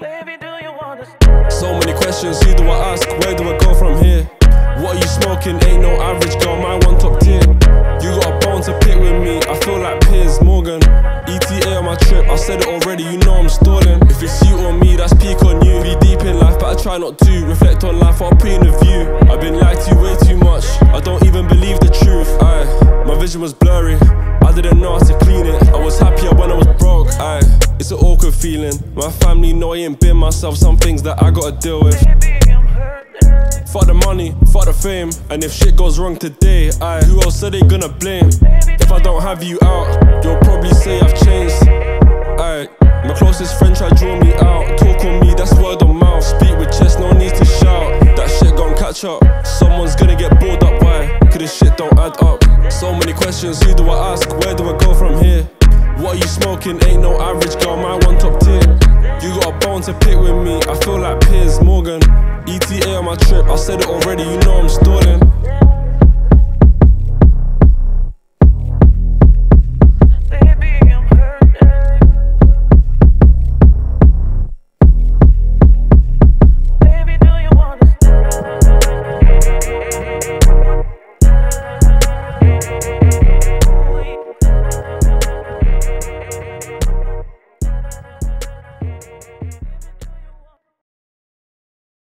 Baby, do you understand? So many questions, who do I ask? Where do I go from here? What are you smoking? Ain't no average girl, my one top tier. You got a bone to pick with me, I feel like Piers Morgan. ETA on my trip, I said it already, you know I'm stalling. If it's you or me, that's peak on you. Be deep in life, but I try not to. Reflect on life, I'll pre in the view. I've been lied to way too much, I don't even believe the truth. My vision was blurry, I didn't know how to clean it. I was happier when I was broke. It's an awkward feeling. My family know I ain't been myself, some things that I gotta deal with. Fuck the money, fuck the fame, and if shit goes wrong today, who else are they gonna blame? If I don't have you out, you'll probably say I've changed. My closest friend tried to draw me out. Talk on me, that's word of mouth. Speak with chest, no need to shout. That shit gon' catch up, someone's gonna get bored up. Why? Cause this shit don't add up. So many questions, who do I ask? Where do I go from here? What are you smoking? Ain't no average girl, my one top tier. You got a bone to pick with me, I feel like Piers Morgan. ETA on my trip, I said it already, you know I'm stalling.